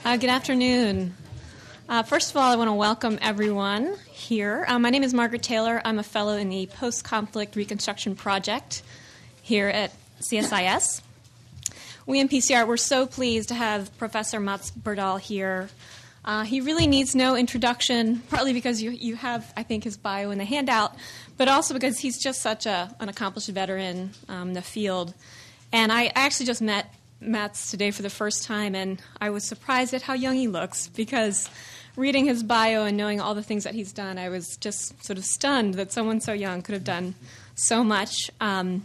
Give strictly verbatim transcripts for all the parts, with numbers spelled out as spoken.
Uh, good afternoon. Uh, first of all, I want to welcome everyone here. Uh, my name is Margaret Taylor. I'm a fellow in the Post-Conflict Reconstruction Project here at C S I S. We in P C R, we're so pleased to have Professor Mats Berdahl here. Uh, he really needs no introduction, partly because you, you have, I think, his bio in the handout, but also because he's just such a, an accomplished veteran um, in the field. And I actually just met Mats today for the first time, and I was surprised at how young he looks, because reading his bio and knowing all the things that he's done, I was just sort of stunned that someone so young could have done so much. Um,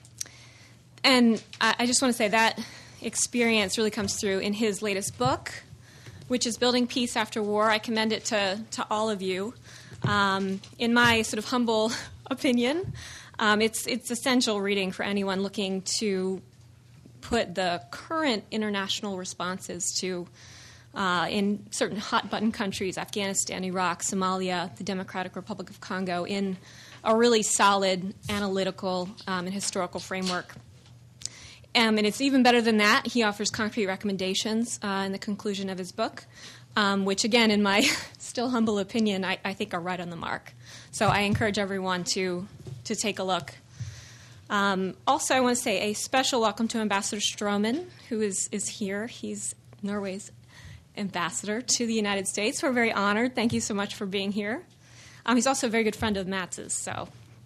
and I, I just want to say that experience really comes through in his latest book, which is Building Peace After War. I commend it to, to all of you. Um, in my sort of humble opinion, um, it's, it's essential reading for anyone looking to put the current international responses to, uh, in certain hot-button countries, Afghanistan, Iraq, Somalia, the Democratic Republic of Congo, in a really solid analytical um, and historical framework. Um, and it's even better than that. He offers concrete recommendations uh, in the conclusion of his book, um, which, again, in my still humble opinion, I, I think are right on the mark. So I encourage everyone to, to take a look. Um, also, I want to say a special welcome to Ambassador Stroman, who is, is here. He's Norway's ambassador to the United States. We're very honored. Thank you so much for being here. Um, he's also a very good friend of Mats's, so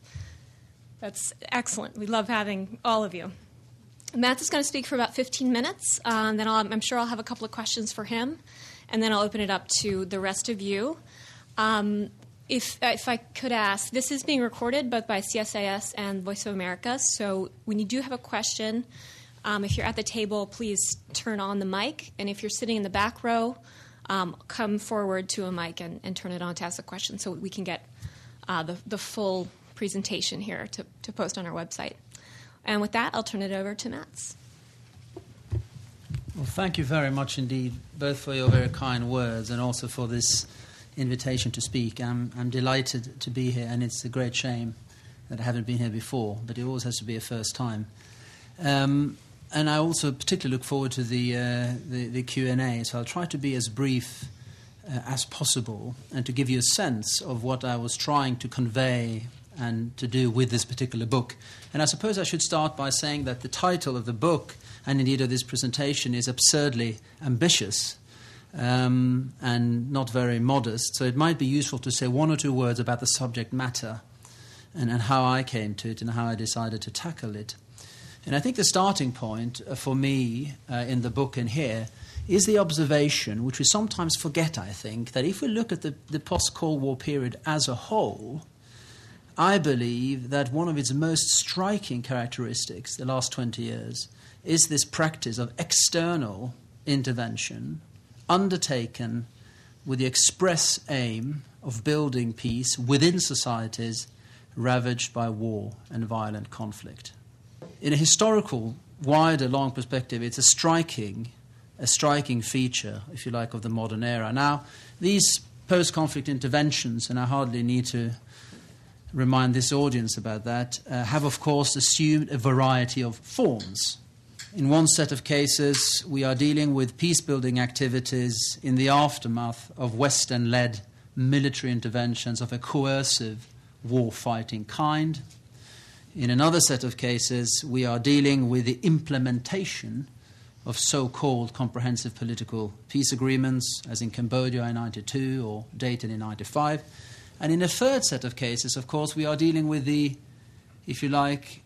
that's excellent. We love having all of you. Mats is going to speak for about fifteen minutes. Um, then I'll, I'm sure I'll have a couple of questions for him, and then I'll open it up to the rest of you. Um, If if I could ask, this is being recorded both by C S I S and Voice of America, so when you do have a question, um, if you're at the table, please turn on the mic, and if you're sitting in the back row, um, come forward to a mic and, and turn it on to ask a question so we can get uh, the, the full presentation here to, to post on our website. And with that, I'll turn it over to Mats. Well, thank you very much indeed, both for your very kind words and also for this invitation to speak. I'm, I'm delighted to be here, and it's a great shame that I haven't been here before, but it always has to be a first time. Um, and I also particularly look forward to the, uh, the, the Q and A, so I'll try to be as brief uh, as possible and to give you a sense of what I was trying to convey and to do with this particular book. And I suppose I should start by saying that the title of the book, and indeed of this presentation, is absurdly ambitious. Um, and not very modest, so it might be useful to say one or two words about the subject matter and, and how I came to it and how I decided to tackle it. And I think the starting point uh, for me uh, in the book and here is the observation, which we sometimes forget, I think, that if we look at the, the post-Cold War period as a whole, I believe that one of its most striking characteristics the last twenty years is this practice of external intervention undertaken with the express aim of building peace within societies ravaged by war and violent conflict. In a historical, wider, long perspective, it's a striking, a striking feature, if you like, of the modern era. Now, these post-conflict interventions, and I hardly need to remind this audience about that, uh, have, of course, assumed a variety of forms. In one set of cases, we are dealing with peace-building activities in the aftermath of Western-led military interventions of a coercive war-fighting kind. In another set of cases, we are dealing with the implementation of so-called comprehensive political peace agreements, as in Cambodia in ninety-two or Dayton in ninety-five. And in a third set of cases, of course, we are dealing with the, if you like,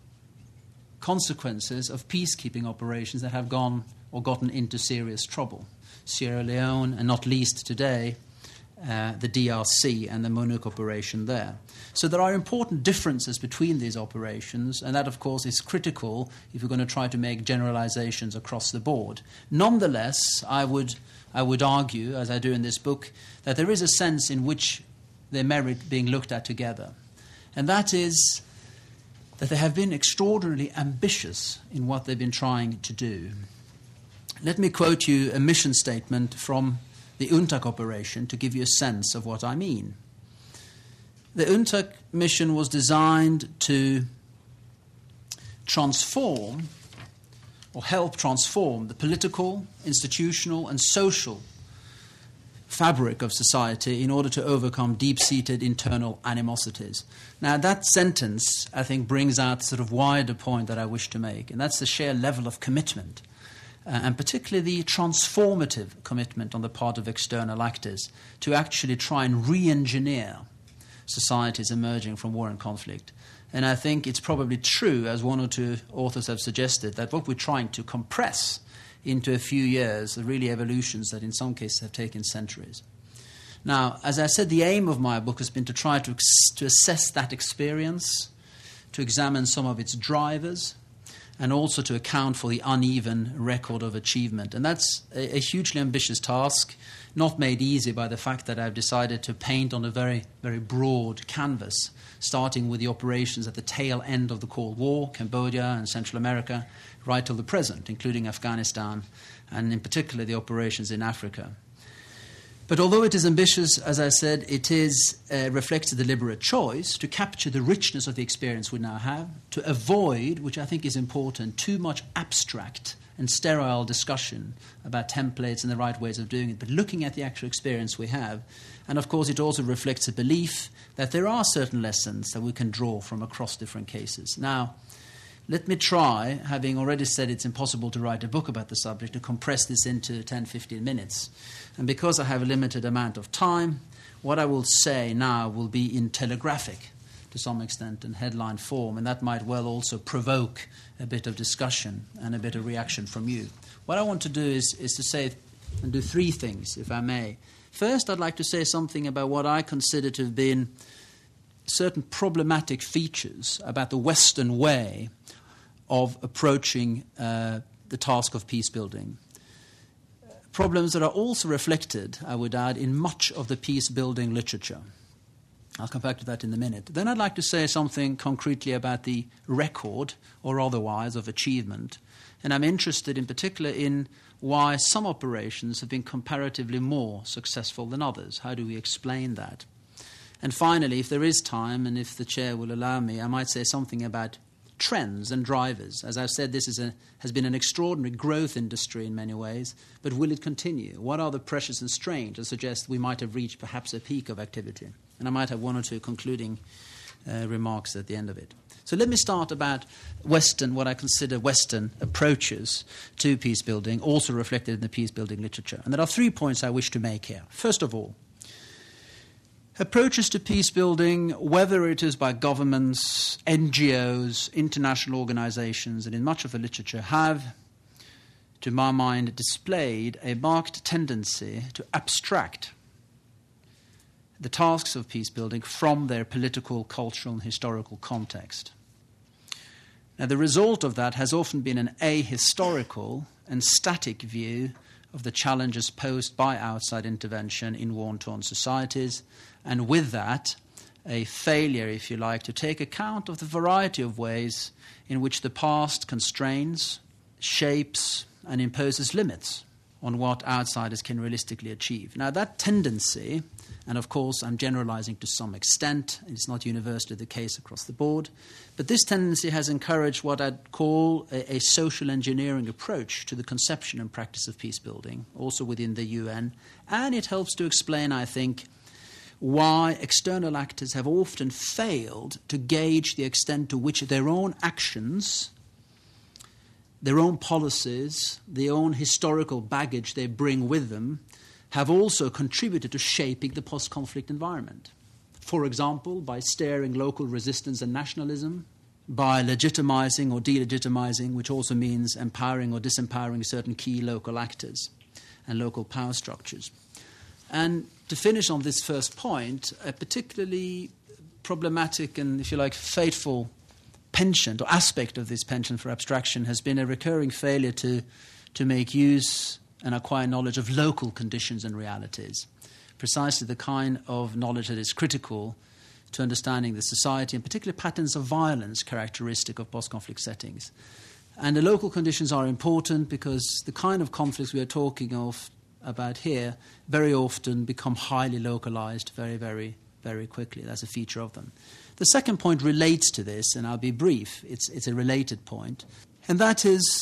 consequences of peacekeeping operations that have gone or gotten into serious trouble. Sierra Leone, and not least today, uh, the D R C and the MONUC operation there. So there are important differences between these operations, and that, of course, is critical if we're going to try to make generalizations across the board. Nonetheless, I would, I would argue, as I do in this book, that there is a sense in which they merit being looked at together. And that is that they have been extraordinarily ambitious in what they've been trying to do. Let me quote you a mission statement from the UNTAC operation to give you a sense of what I mean. The UNTAC mission was designed to transform or help transform the political, institutional, and social fabric of society in order to overcome deep-seated internal animosities. Now, that sentence, I think, brings out the sort of wider point that I wish to make, and that's the sheer level of commitment, uh, and particularly the transformative commitment on the part of external actors to actually try and re-engineer societies emerging from war and conflict. And I think it's probably true, as one or two authors have suggested, that what we're trying to compress into a few years are really evolutions that in some cases have taken centuries. Now, as I said, the aim of my book has been to try to, ex- to assess that experience, to examine some of its drivers, and also to account for the uneven record of achievement. And that's a, a hugely ambitious task, not made easy by the fact that I've decided to paint on a very, very broad canvas, starting with the operations at the tail end of the Cold War, Cambodia and Central America, right till the present, including Afghanistan, and in particular the operations in Africa. But although it is ambitious, as I said, it is uh, reflects a deliberate choice to capture the richness of the experience we now have, to avoid, which I think is important, too much abstract and sterile discussion about templates and the right ways of doing it, but looking at the actual experience we have. And of course, it also reflects a belief that there are certain lessons that we can draw from across different cases. Now, let me try, having already said it's impossible to write a book about the subject, to compress this into ten, fifteen minutes. And because I have a limited amount of time, what I will say now will be in telegraphic, to some extent, in headline form, and that might well also provoke a bit of discussion and a bit of reaction from you. What I want to do is, is to say and do three things, if I may. First, I'd like to say something about what I consider to have been certain problematic features about the Western way of approaching uh, the task of peace building. Problems that are also reflected, I would add, in much of the peace building literature. I'll come back to that in a minute. Then I'd like to say something concretely about the record, or otherwise, of achievement. And I'm interested in particular in why some operations have been comparatively more successful than others. How do we explain that? And finally, if there is time, and if the chair will allow me, I might say something about trends and drivers. As I've said, this is a, has been an extraordinary growth industry in many ways, but will it continue? What are the pressures and strains that suggest we might have reached perhaps a peak of activity? And I might have one or two concluding uh, remarks at the end of it. So let me start about Western, what I consider Western approaches to peace building, also reflected in the peace building literature. And there are three points I wish to make here. First of all, approaches to peace building, whether it is by governments, N G Os, international organizations, and in much of the literature, have, to my mind, displayed a marked tendency to abstract the tasks of peace building from their political, cultural, and historical context. Now, the result of that has often been an ahistorical and static view of the challenges posed by outside intervention in war-torn societies, and with that, a failure, if you like, to take account of the variety of ways in which the past constrains, shapes, and imposes limits on what outsiders can realistically achieve. Now, that tendency, and of course I'm generalizing to some extent, it's not universally the case across the board, but this tendency has encouraged what I'd call a, a social engineering approach to the conception and practice of peace building, also within the U N, and it helps to explain, I think, why external actors have often failed to gauge the extent to which their own actions, their own policies, their own historical baggage they bring with them, have also contributed to shaping the post-conflict environment. For example, by steering local resistance and nationalism, by legitimizing or delegitimizing, which also means empowering or disempowering certain key local actors and local power structures. And to finish on this first point, a particularly problematic and, if you like, fateful penchant or aspect of this penchant for abstraction has been a recurring failure to, to make use and acquire knowledge of local conditions and realities, precisely the kind of knowledge that is critical to understanding the society and particular patterns of violence characteristic of post-conflict settings. And the local conditions are important because the kind of conflicts we are talking of about here very often become highly localized very, very, very quickly. That's a feature of them. The second point relates to this, and I'll be brief. It's, it's a related point, and that is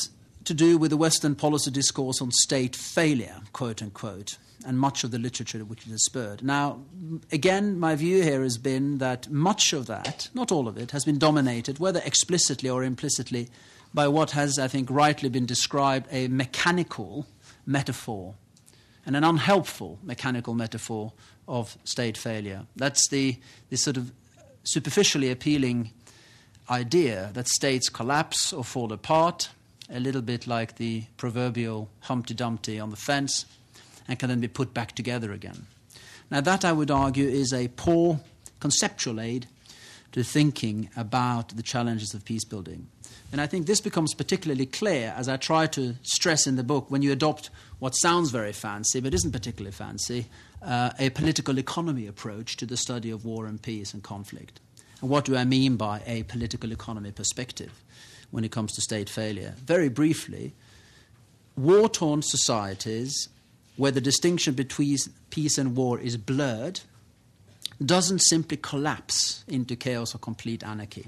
to do with the Western policy discourse on state failure, quote unquote, and much of the literature which it has spurred. Now, again, my view here has been that much of that, not all of it, has been dominated, whether explicitly or implicitly, by what has, I think, rightly been described a mechanical metaphor, and an unhelpful mechanical metaphor of state failure. That's the, the sort of superficially appealing idea that states collapse or fall apart, a little bit like the proverbial Humpty Dumpty on the fence, and can then be put back together again. Now that, I would argue, is a poor conceptual aid to thinking about the challenges of peace building. And I think this becomes particularly clear, as I try to stress in the book, when you adopt what sounds very fancy but isn't particularly fancy, uh, a political economy approach to the study of war and peace and conflict. And what do I mean by a political economy perspective when it comes to state failure? Very briefly, war-torn societies where the distinction between peace and war is blurred doesn't simply collapse into chaos or complete anarchy.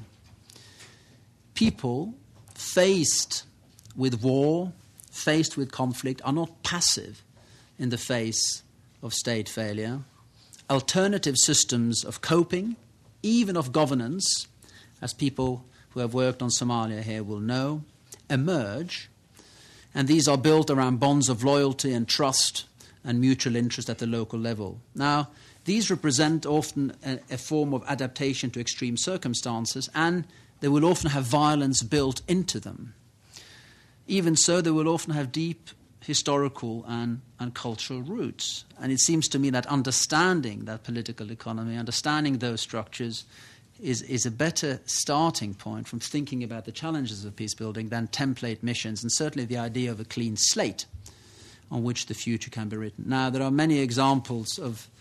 People faced with war, faced with conflict, are not passive in the face of state failure. Alternative systems of coping, even of governance, as people who have worked on Somalia here will know, emerge, and these are built around bonds of loyalty and trust and mutual interest at the local level. Now, these represent often a, a form of adaptation to extreme circumstances, and they will often have violence built into them. Even so, they will often have deep historical and, and cultural roots. And it seems to me that understanding that political economy, understanding those structures, is, is a better starting point from thinking about the challenges of peace building than template missions, and certainly the idea of a clean slate on which the future can be written. Now, there are many examples of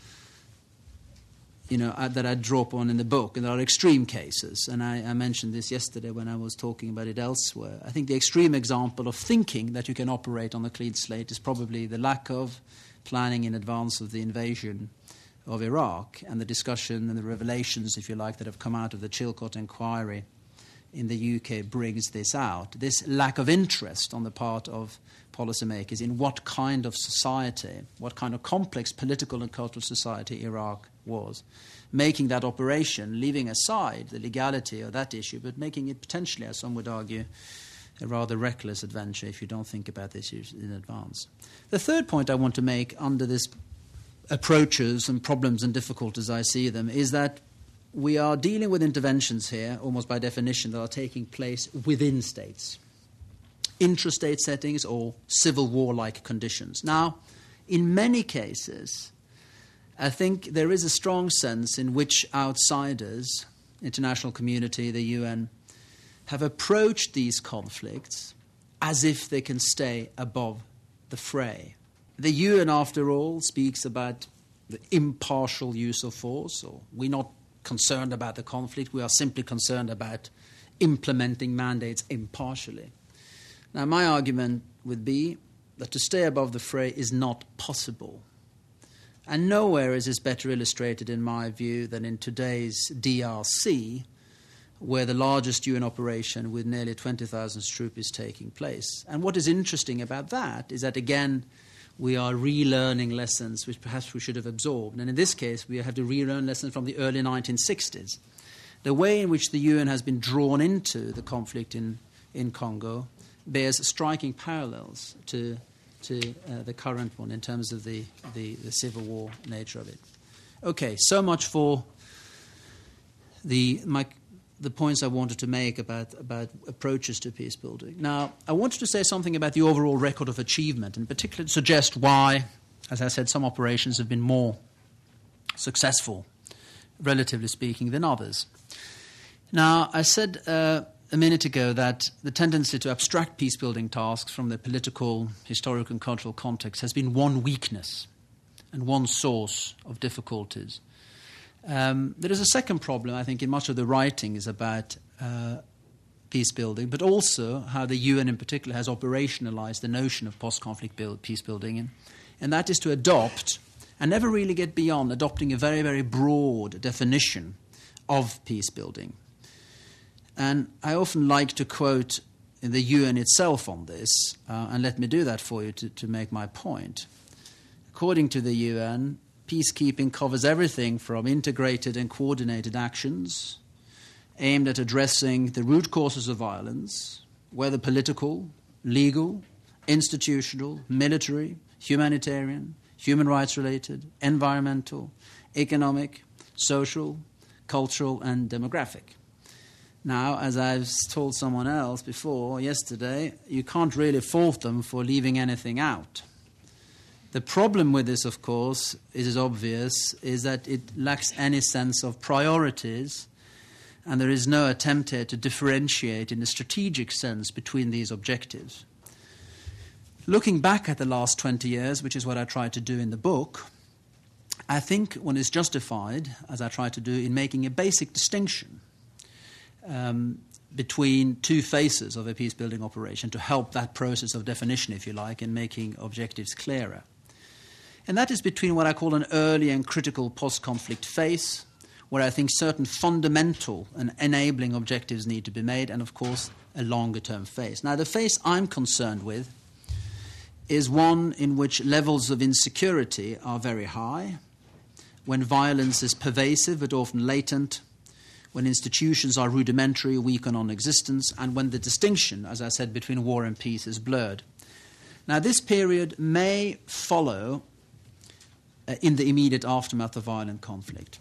you know, uh, that I draw upon in the book, and there are extreme cases, and I, I mentioned this yesterday when I was talking about it elsewhere. I think the extreme example of thinking that you can operate on a clean slate is probably the lack of planning in advance of the invasion of Iraq, and the discussion and the revelations, if you like, that have come out of the Chilcot inquiry in the U K brings this out. This lack of interest on the part of policymakers in what kind of society, what kind of complex political and cultural society Iraq was, making that operation, leaving aside the legality of that issue, but making it potentially, as some would argue, a rather reckless adventure if you don't think about this in advance. The third point I want to make under this approaches and problems and difficulties I see them is that we are dealing with interventions here, almost by definition, that are taking place within states, intrastate settings or civil war-like conditions. Now, in many cases, I think there is a strong sense in which outsiders, international community, the U N, have approached these conflicts as if they can stay above the fray. The U N, after all, speaks about the impartial use of force, or we're not concerned about the conflict, we are simply concerned about implementing mandates impartially. Now, my argument would be that to stay above the fray is not possible. And nowhere is this better illustrated, in my view, than in today's D R C, where the largest U N operation with nearly twenty thousand troops is taking place. And what is interesting about that is that, again, we are relearning lessons which perhaps we should have absorbed. And in this case, we have to relearn lessons from the early nineteen sixties. The way in which the U N has been drawn into the conflict in, in Congo bears striking parallels to, to uh, the current one in terms of the, the, the civil war nature of it. Okay, so much for the, my, the points I wanted to make about, about approaches to peace building. Now, I wanted to say something about the overall record of achievement, and particularly suggest why, as I said, some operations have been more successful, relatively speaking, than others. Now, I said uh, a minute ago that the tendency to abstract peace-building tasks from the political, historical, and cultural context has been one weakness and one source of difficulties. Um, there is a second problem, I think, in much of the writing is about uh, peace building, but also how the U N in particular has operationalized the notion of post-conflict build, peace building, and, and that is to adopt and never really get beyond adopting a very, very broad definition of peace building. And I often like to quote in the U N itself on this, uh, and let me do that for you to, to make my point. According to the U N, peacekeeping covers everything from integrated and coordinated actions aimed at addressing the root causes of violence, whether political, legal, institutional, military, humanitarian, human rights related, environmental, economic, social, cultural, and demographic. Now, as I've told someone else before yesterday, you can't really fault them for leaving anything out. The problem with this, of course, it is obvious, is that it lacks any sense of priorities, and there is no attempt here to differentiate in a strategic sense between these objectives. Looking back at the last twenty years, which is what I try to do in the book, I think one is justified, as I try to do, in making a basic distinction um, between two phases of a peace-building operation to help that process of definition, if you like, and making objectives clearer. And that is between what I call an early and critical post-conflict phase, where I think certain fundamental and enabling objectives need to be made, and of course a longer-term phase. Now, the phase I'm concerned with is one in which levels of insecurity are very high, when violence is pervasive but often latent, when institutions are rudimentary, weak or non-existent, and when the distinction, as I said, between war and peace is blurred. Now, this period may follow uh, in the immediate aftermath of violent conflict,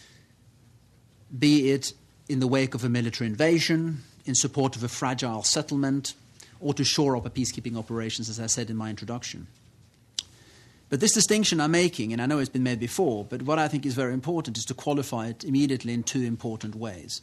be it in the wake of a military invasion, in support of a fragile settlement, or to shore up a peacekeeping operations, as I said in my introduction. But this distinction I'm making, and I know it's been made before, but what I think is very important is to qualify it immediately in two important ways.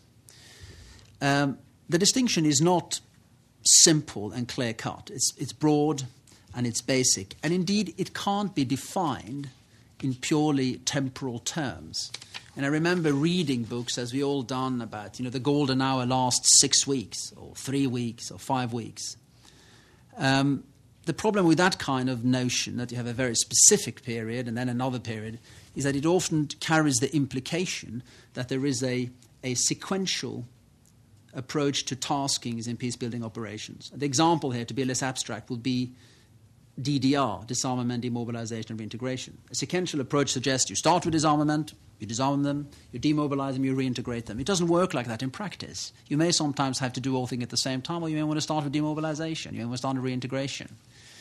Um, the distinction is not simple and clear-cut. It's, it's broad and it's basic. And indeed, it can't be defined in purely temporal terms. And I remember reading books, as we all done, about, you know, the golden hour lasts six weeks or three weeks or five weeks. Um, the problem with that kind of notion, that you have a very specific period and then another period, is that it often carries the implication that there is a, a sequential approach to taskings in peace-building operations. The example here, to be less abstract, would be D D R, disarmament, demobilization, and reintegration. A sequential approach suggests you start with disarmament, you disarm them, you demobilize them, you reintegrate them. It doesn't work like that in practice. You may sometimes have to do all things at the same time, or you may want to start with demobilization, you may want to start with reintegration.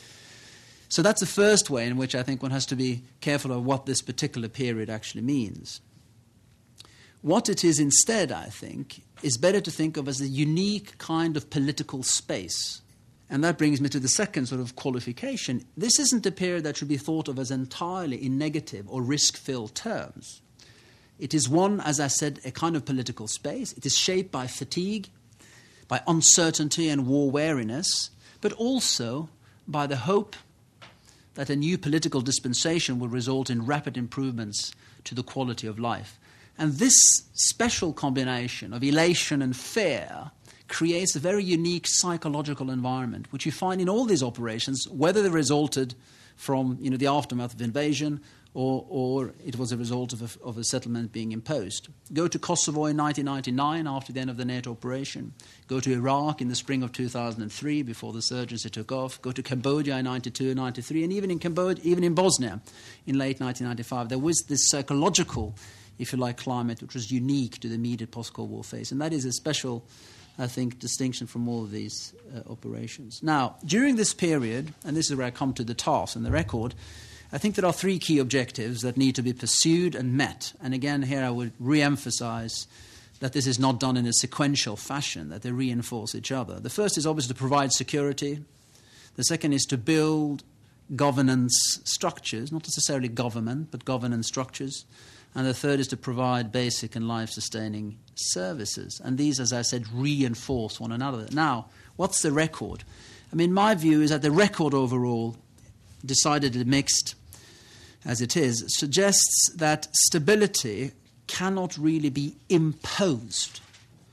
So that's the first way in which I think one has to be careful of what this particular period actually means. What it is instead, I think, is better to think of as a unique kind of political space. And that brings me to the second sort of qualification. This isn't a period that should be thought of as entirely in negative or risk-filled terms. It is one, as I said, a kind of political space. It is shaped by fatigue, by uncertainty and war weariness, but also by the hope that a new political dispensation will result in rapid improvements to the quality of life. And this special combination of elation and fear creates a very unique psychological environment, which you find in all these operations, whether they resulted from, you know, the aftermath of invasion or, or it was a result of a, of a settlement being imposed. Go to Kosovo in nineteen ninety-nine after the end of the NATO operation. Go to Iraq in the spring of two thousand three before the insurgency took off. Go to Cambodia in ninety-two and ninety-three, and even in Cambodia, even in Bosnia in late nineteen ninety-five. There was this psychological, if you like, climate which was unique to the immediate post-Cold War phase, and that is a special, I think, distinction from all of these uh, operations. Now, during this period, and this is where I come to the task and the record, I think there are three key objectives that need to be pursued and met. And again, here I would re-emphasize that this is not done in a sequential fashion, that they reinforce each other. The first is obviously to provide security. The second is to build governance structures, not necessarily government, but governance structures. And the third is to provide basic and life-sustaining services. And these, as I said, reinforce one another. Now, what's the record? I mean, my view is that the record overall, decidedly mixed as it is, suggests that stability cannot really be imposed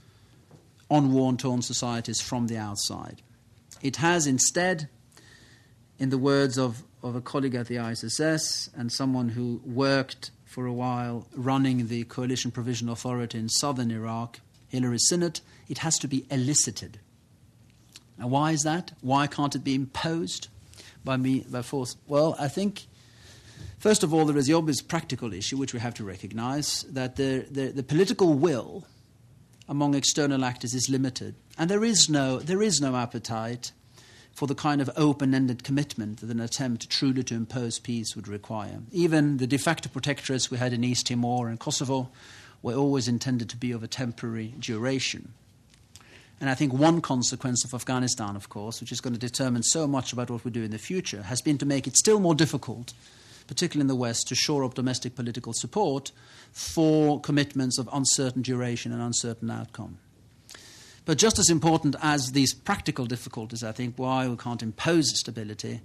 on war-torn societies from the outside. It has instead, in the words of, of a colleague at the I S S S and someone who worked for a while running the Coalition Provisional Authority in southern Iraq, Hilary Sinnott, it has to be elicited. And why is that? Why can't it be imposed by me by force? Well, I think, first of all, there is the obvious practical issue, which we have to recognize, that the, the, the political will among external actors is limited. And there is no, there is no appetite for the kind of open-ended commitment that an attempt truly to impose peace would require. Even the de facto protectorates we had in East Timor and Kosovo were always intended to be of a temporary duration. And I think one consequence of Afghanistan, of course, which is going to determine so much about what we do in the future, has been to make it still more difficult, particularly in the West, to shore up domestic political support for commitments of uncertain duration and uncertain outcome. But just as important as these practical difficulties, I think, why we can't impose stability,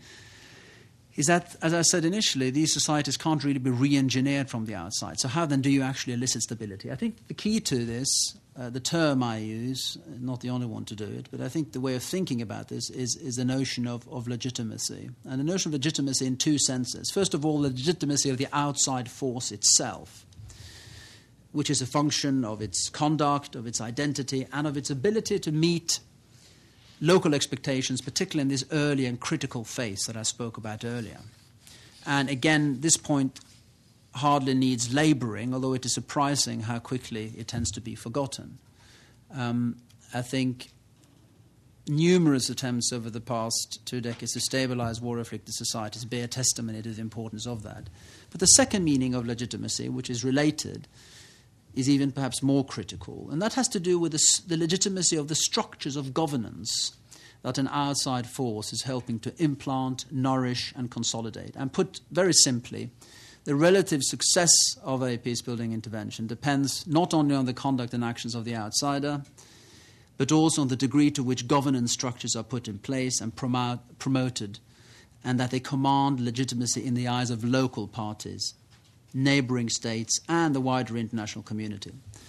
is that, as I said initially, these societies can't really be re-engineered from the outside. So how then do you actually elicit stability? I think the key to this, uh, the term I use, not the only one to do it, but I think the way of thinking about this is, is the notion of, of legitimacy. And the notion of legitimacy in two senses. First of all, the legitimacy of the outside force itself, which is a function of its conduct, of its identity, and of its ability to meet local expectations, particularly in this early and critical phase that I spoke about earlier. And again, this point hardly needs labouring, although it is surprising how quickly it tends to be forgotten. Um, I think numerous attempts over the past two decades to stabilise war-afflicted societies bear testimony to the importance of that. But the second meaning of legitimacy, which is related, is even perhaps more critical. And that has to do with the, the legitimacy of the structures of governance that an outside force is helping to implant, nourish, and consolidate. And put very simply, the relative success of a peace-building intervention depends not only on the conduct and actions of the outsider, but also on the degree to which governance structures are put in place and promote, promoted, and that they command legitimacy in the eyes of local parties, neighbouring states, and the wider international community.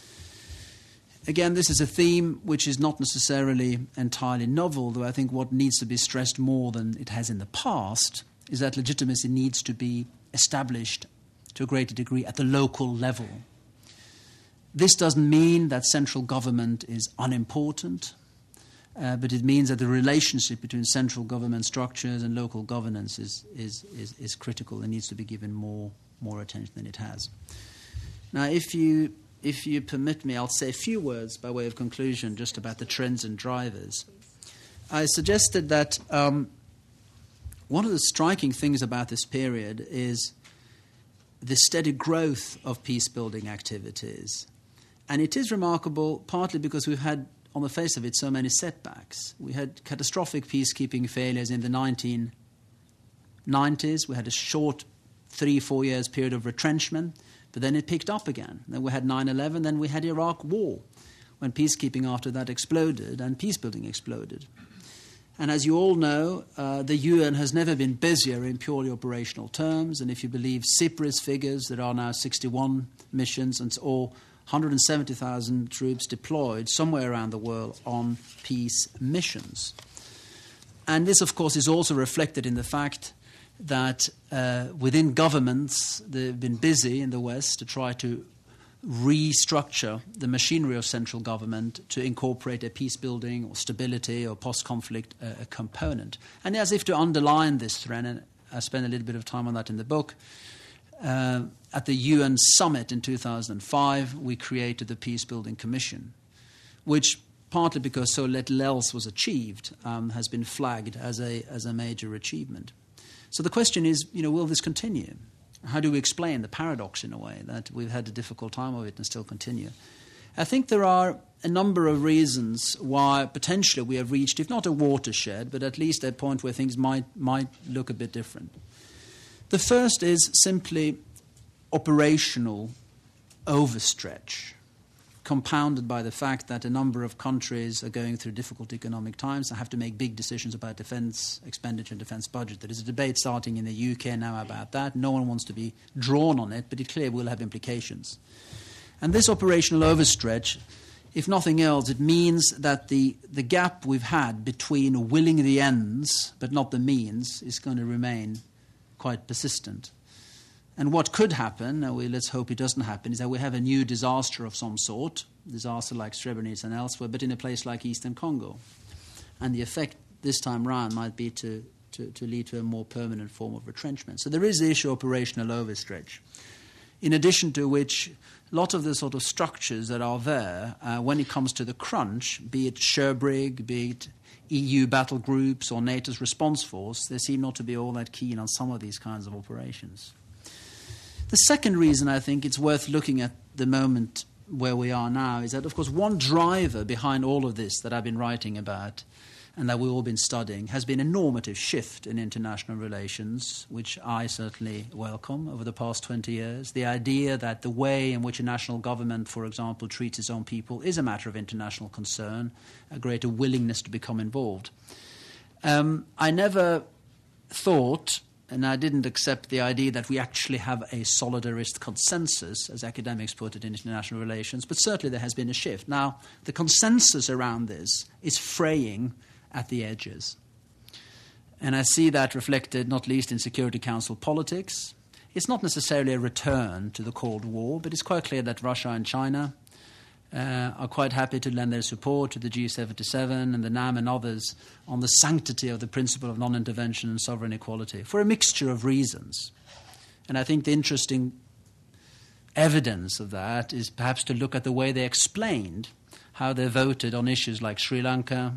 Again, this is a theme which is not necessarily entirely novel, though I think what needs to be stressed more than it has in the past is that legitimacy needs to be established to a greater degree at the local level. This doesn't mean that central government is unimportant, uh, but it means that the relationship between central government structures and local governance is, is, is, is critical and needs to be given more more attention than it has. Now, if you if you permit me, I'll say a few words by way of conclusion just about the trends and drivers. I suggested that um, one of the striking things about this period is the steady growth of peace-building activities. And it is remarkable partly because we've had, on the face of it, so many setbacks. We had catastrophic peacekeeping failures in the nineteen nineties. We had a short three, four years period of retrenchment, but then it picked up again. Then we had nine eleven, then we had Iraq War, when peacekeeping after that exploded and peacebuilding exploded. And as you all know, uh, the U N has never been busier in purely operational terms, and if you believe CIPRI's figures, there are now sixty-one missions and or one hundred seventy thousand troops deployed somewhere around the world on peace missions. And this, of course, is also reflected in the fact that uh, within governments, they've been busy in the West to try to restructure the machinery of central government to incorporate a peace-building or stability or post-conflict uh, component. And as if to underline this trend, and I spend a little bit of time on that in the book, uh, at the U N summit in two thousand five, we created the Peace-Building Commission, which, partly because so little else was achieved, um, has been flagged as a, as a major achievement. So the question is, you know, will this continue? How do we explain the paradox, in a way, that we've had a difficult time of it and still continue? I think there are a number of reasons why potentially we have reached, if not a watershed, but at least a point where things might might look a bit different. The first is simply operational overstretch, compounded by the fact that a number of countries are going through difficult economic times and have to make big decisions about defence expenditure and defence budget. There is a debate starting in the U K now about that. No one wants to be drawn on it, but it clearly will have implications. And this operational overstretch, if nothing else, it means that the, the gap we've had between willing the ends but not the means is going to remain quite persistent. And what could happen, and we, let's hope it doesn't happen, is that we have a new disaster of some sort, disaster like Srebrenica and elsewhere, but in a place like Eastern Congo, and the effect this time round might be to, to, to lead to a more permanent form of retrenchment. So there is the issue of operational overstretch. In addition to which, a lot of the sort of structures that are there, uh, when it comes to the crunch, be it Sherbrigg, be it E U battle groups or NATO's response force, they seem not to be all that keen on some of these kinds of operations. The second reason I think it's worth looking at the moment where we are now is that, of course, one driver behind all of this that I've been writing about and that we've all been studying has been a normative shift in international relations, which I certainly welcome over the past twenty years. The idea that the way in which a national government, for example, treats its own people is a matter of international concern, a greater willingness to become involved. Um, I never thought, and I didn't accept the idea that we actually have a solidarist consensus, as academics put it, in international relations, but certainly there has been a shift. Now, the consensus around this is fraying at the edges. And I see that reflected not least in Security Council politics. It's not necessarily a return to the Cold War, but it's quite clear that Russia and China uh, are quite happy to lend their support to the G seventy-seven and the NAM and others on the sanctity of the principle of non-intervention and sovereign equality for a mixture of reasons. And I think the interesting evidence of that is perhaps to look at the way they explained how they voted on issues like Sri Lanka,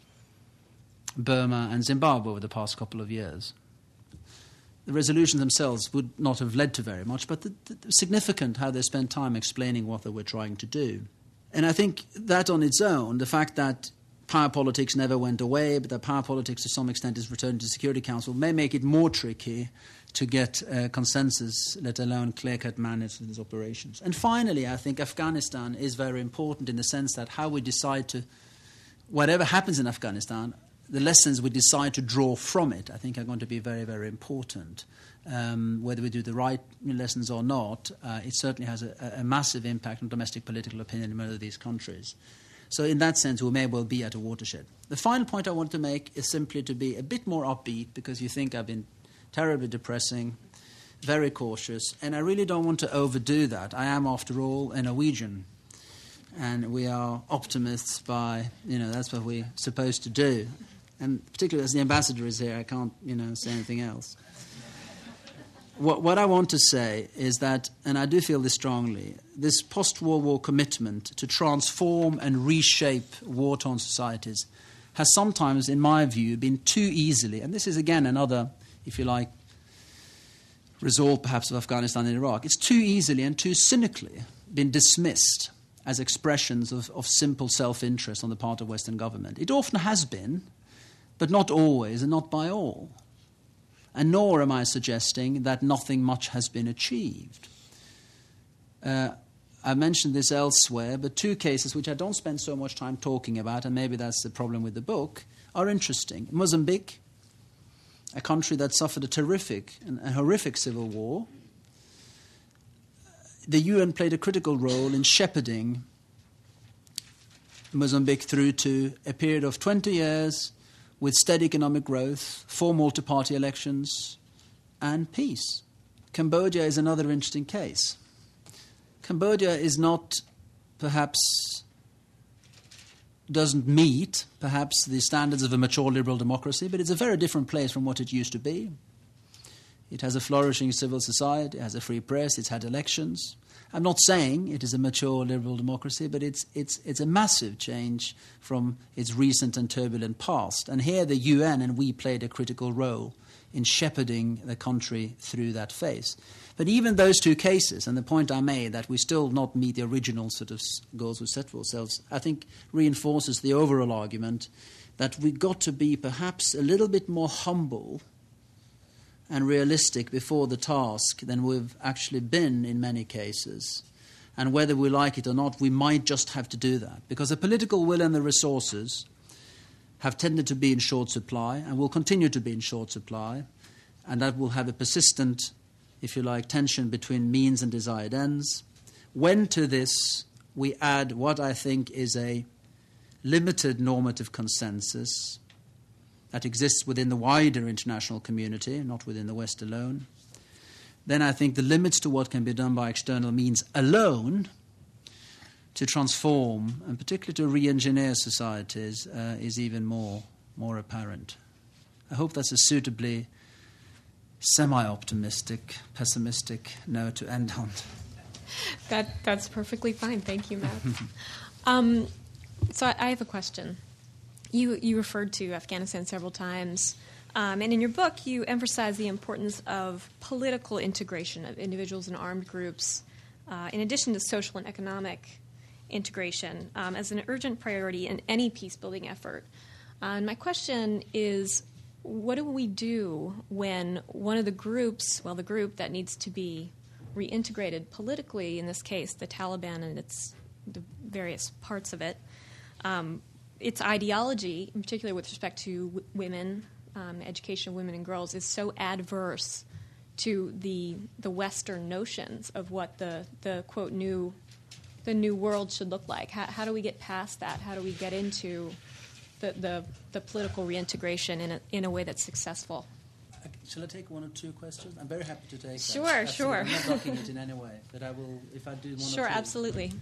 Burma and Zimbabwe over the past couple of years. The resolutions themselves would not have led to very much, but the, the, significant how they spent time explaining what they were trying to do. And I think that on its own, the fact that power politics never went away, but that power politics to some extent is returned to the Security Council, may make it more tricky to get uh, consensus, let alone clear-cut mandates for these operations. And finally, I think Afghanistan is very important in the sense that how we decide to, whatever happens in Afghanistan, the lessons we decide to draw from it, I think, are going to be very, very important. Um, whether we do the right lessons or not, uh, it certainly has a, a massive impact on domestic political opinion in many of these countries. So in that sense, we may well be at a watershed. The final point I want to make is simply to be a bit more upbeat, because you think I've been terribly depressing, very cautious, and I really don't want to overdo that. I am, after all, a Norwegian. And we are optimists by, you know, that's what we're supposed to do. And particularly as the ambassador is here, I can't, you know, say anything else. What, what I want to say is that, and I do feel this strongly, this post-World War commitment to transform and reshape war-torn societies has sometimes, in my view, been too easily, and this is again another, if you like, result perhaps of Afghanistan and Iraq, it's too easily and too cynically been dismissed as expressions of, of simple self-interest on the part of Western government. It often has been, but not always and not by all. And nor am I suggesting that nothing much has been achieved. Uh, I mentioned this elsewhere, but two cases which I don't spend so much time talking about, and maybe that's the problem with the book, are interesting. Mozambique, a country that suffered a terrific and a horrific civil war. The U N played a critical role in shepherding Mozambique through to a period of twenty years with steady economic growth, four multi-party elections, and peace. Cambodia is another interesting case. Cambodia is not, perhaps, doesn't meet, perhaps, the standards of a mature liberal democracy, but it's a very different place from what it used to be. It has a flourishing civil society, it has a free press, it's had elections. I'm not saying it is a mature liberal democracy, but it's, it's, it's a massive change from its recent and turbulent past. And here the U N and we played a critical role in shepherding the country through that phase. But even those two cases, and the point I made that we still not meet the original sort of goals we set for ourselves, I think reinforces the overall argument that we've got to be perhaps a little bit more humble and realistic before the task than we've actually been in many cases. And whether we like it or not, we might just have to do that. Because the political will and the resources have tended to be in short supply and will continue to be in short supply. And that will have a persistent, if you like, tension between means and desired ends. When to this we add what I think is a limited normative consensus that exists within the wider international community, not within the West alone, then I think the limits to what can be done by external means alone, to transform and particularly to re-engineer societies uh, is even more more apparent. I hope that's a suitably semi-optimistic, pessimistic note to end on. That that's perfectly fine. Thank you, Matt. um, so I, I have a question. You you referred to Afghanistan several times, um, and in your book you emphasize the importance of political integration of individuals and armed groups, uh, in addition to social and economic integration, um, as an urgent priority in any peace-building effort. Uh, and my question is, what do we do when one of the groups, well, the group that needs to be reintegrated politically, in this case, the Taliban and its the various parts of it, um, its ideology, in particular with respect to w- women, um, education of women and girls, is so adverse to the the Western notions of what the, the quote new the new world should look like. How, how do we get past that? How do we get into the the, the political reintegration in a, in a way that's successful? Shall I take one or two questions? I'm very happy to take Sure, that. sure. I'm not blocking it in any way, but I will, if I do one Sure, or two. absolutely.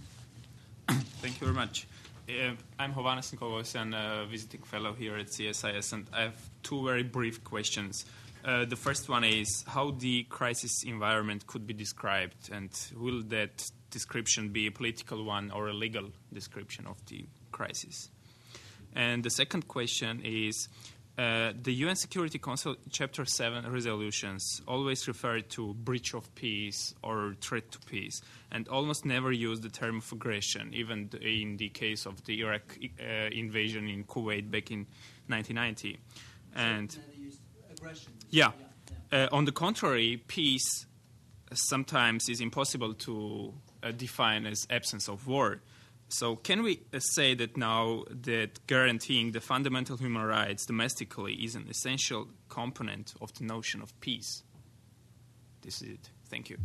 Thank you very much. Uh, I'm Hovannes Nikolos, and a visiting fellow here at C S I S, and I have two very brief questions. Uh, the first one is how the crisis environment could be described, and will that description be a political one or a legal description of the crisis? And the second question is, Uh, the U N Security Council Chapter seven resolutions always refer to breach of peace or threat to peace, and almost never use the term of aggression, even in the case of the Iraq uh, invasion in Kuwait back in nineteen ninety. And So they used aggression. yeah, yeah, yeah. Uh, on the contrary, peace sometimes is impossible to uh, define as absence of war. So can we uh, say that now that guaranteeing the fundamental human rights domestically is an essential component of the notion of peace? This is it. Thank you.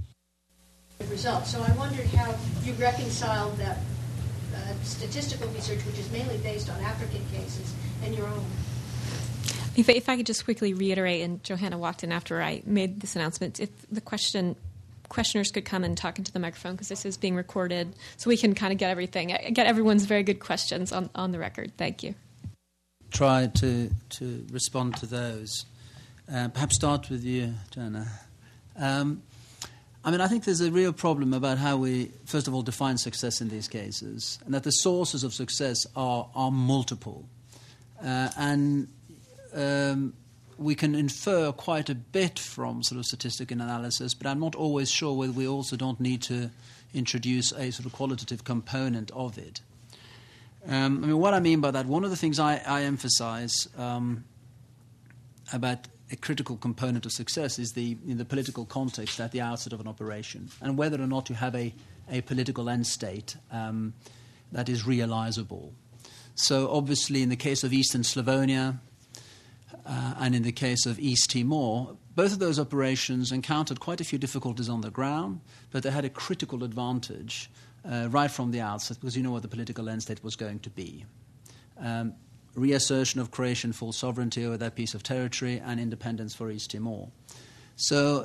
Results. So I wondered how you reconciled that uh, statistical research, which is mainly based on African cases, and your own. If, if I could just quickly reiterate, and Johanna walked in after I made this announcement, if the question... questioners could come and talk into the microphone because this is being recorded, so we can kind of get everything, get everyone's very good questions on, on the record. Thank you. Try to, to respond to those. Uh, perhaps start with you, Joanna. Um, I mean, I think there's a real problem about how we, first of all, define success in these cases, and that the sources of success are, are multiple. Uh, and... Um, we can infer quite a bit from sort of statistical analysis, but I'm not always sure whether we also don't need to introduce a sort of qualitative component of it. Um, I mean, what I mean by that, one of the things I, I emphasize um, about a critical component of success is the, in the political context at the outset of an operation, and whether or not you have a, a political end state um, that is realizable. So obviously in the case of Eastern Slavonia, Uh, and in the case of East Timor, both of those operations encountered quite a few difficulties on the ground, but they had a critical advantage uh, right from the outset because you know what the political end state was going to be. Um, reassertion of Croatian full sovereignty over that piece of territory and independence for East Timor. So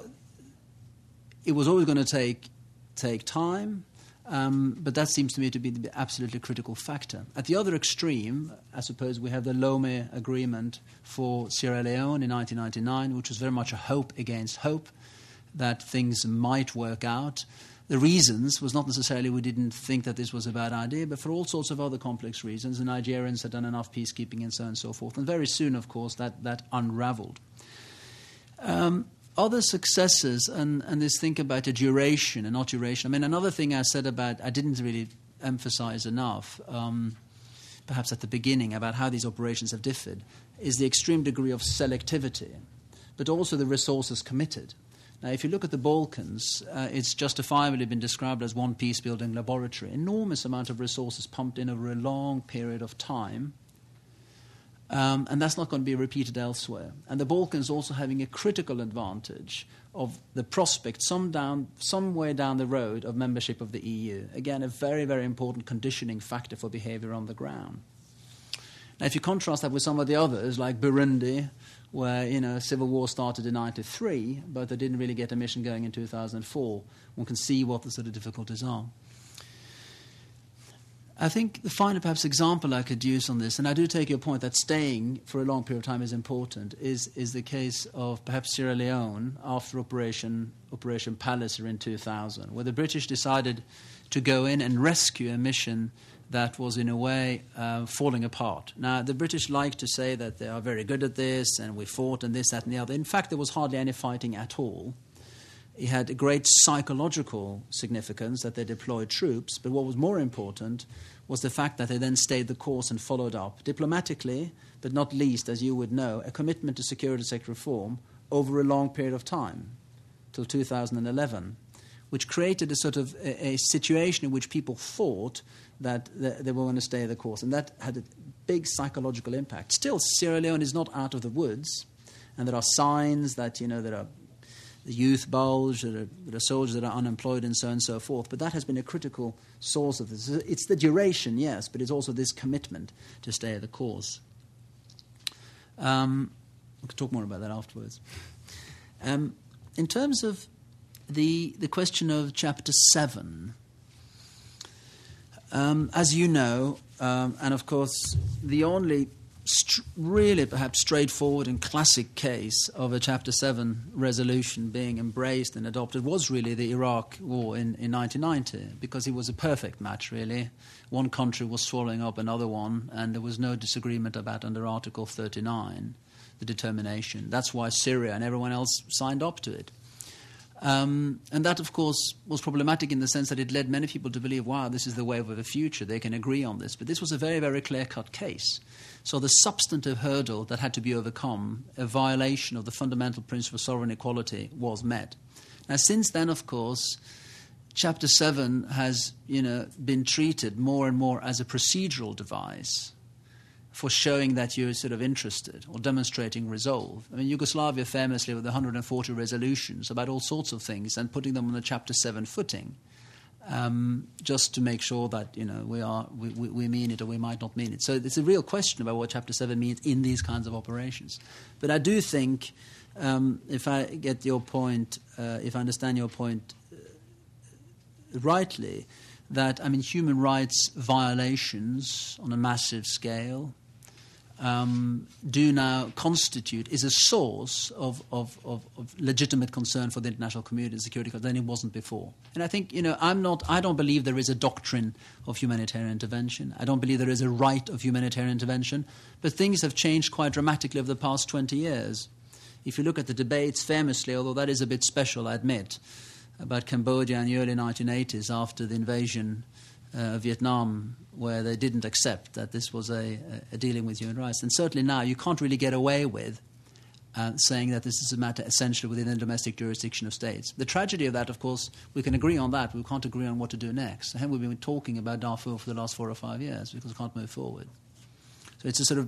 it was always going to take, take time, Um, but that seems to me to be the absolutely critical factor. At the other extreme, I suppose we have the Lomé Agreement for Sierra Leone in nineteen ninety-nine, which was very much a hope against hope that things might work out. The reasons was not necessarily we didn't think that this was a bad idea, but for all sorts of other complex reasons. The Nigerians had done enough peacekeeping and so on and so forth. And very soon, of course, that, that unraveled. Um, Other successes, and, and this think about the duration and not duration. I mean, another thing I said about, I didn't really emphasize enough, um, perhaps at the beginning, about how these operations have differed, is the extreme degree of selectivity, but also the resources committed. Now, if you look at the Balkans, uh, it's justifiably been described as one peace-building laboratory. Enormous amount of resources pumped in over a long period of time. Um, and that's not going to be repeated elsewhere. And the Balkans also having a critical advantage of the prospect some down, somewhere down the road of membership of the E U. Again, a very, very important conditioning factor for behavior on the ground. Now, if you contrast that with some of the others, like Burundi, where, you know, civil war started in ninety-three, but they didn't really get a mission going in two thousand four, one can see what the sort of difficulties are. I think the final perhaps example I could use on this, and I do take your point that staying for a long period of time is important, is, is the case of perhaps Sierra Leone after Operation, Operation Palliser in two thousand, where the British decided to go in and rescue a mission that was in a way uh, falling apart. Now, the British like to say that they are very good at this and we fought and this, that and the other. In fact, there was hardly any fighting at all. It had a great psychological significance that they deployed troops, but what was more important was the fact that they then stayed the course and followed up diplomatically, but not least, as you would know, a commitment to security sector reform over a long period of time, till two thousand eleven, which created a sort of a, a situation in which people thought that they were going to stay the course, and that had a big psychological impact. Still, Sierra Leone is not out of the woods, and there are signs that, you know, there are the youth bulge, there are, there are soldiers that are unemployed and so on and so forth, but that has been a critical source of this. It's the duration, yes, but it's also this commitment to stay the course. Um, we can talk more about that afterwards. Um, in terms of the the question of Chapter seven, Um, as you know, um, and of course, the only st- really perhaps straightforward and classic case of a Chapter seven resolution being embraced and adopted was really the Iraq War in, in nineteen ninety, because it was a perfect match, really. One country was swallowing up another one, and there was no disagreement about under Article thirty-nine, the determination. That's why Syria and everyone else signed up to it. Um, and that, of course, was problematic in the sense that it led many people to believe, wow, this is the way of the future, they can agree on this. But this was a very, very clear-cut case. So the substantive hurdle that had to be overcome, a violation of the fundamental principle of sovereign equality, was met. Now, since then, of course, Chapter seven has, you know, been treated more and more as a procedural device for showing that you're sort of interested or demonstrating resolve. I mean, Yugoslavia famously with one hundred forty resolutions about all sorts of things and putting them on a Chapter seven footing, um, just to make sure that, you know, we are we, we, we mean it or we might not mean it. So it's a real question about what Chapter seven means in these kinds of operations. But I do think, um, if I get your point, uh, if I understand your point uh, rightly, that, I mean, human rights violations on a massive scale Um, do now constitute, is a source of, of, of, of legitimate concern for the international community and security than it wasn't before. And I think, you know, I'm not, I don't believe there is a doctrine of humanitarian intervention. I don't believe there is a right of humanitarian intervention. But things have changed quite dramatically over the past twenty years. If you look at the debates famously, although that is a bit special, I admit, about Cambodia in the early nineteen eighties after the invasion Uh, Vietnam, where they didn't accept that this was a, a dealing with human rights. And certainly now you can't really get away with uh, saying that this is a matter essentially within the domestic jurisdiction of states. The tragedy of that, of course, we can agree on that, but we can't agree on what to do next. And we've been talking about Darfur for the last four or five years because we can't move forward. So it's a sort of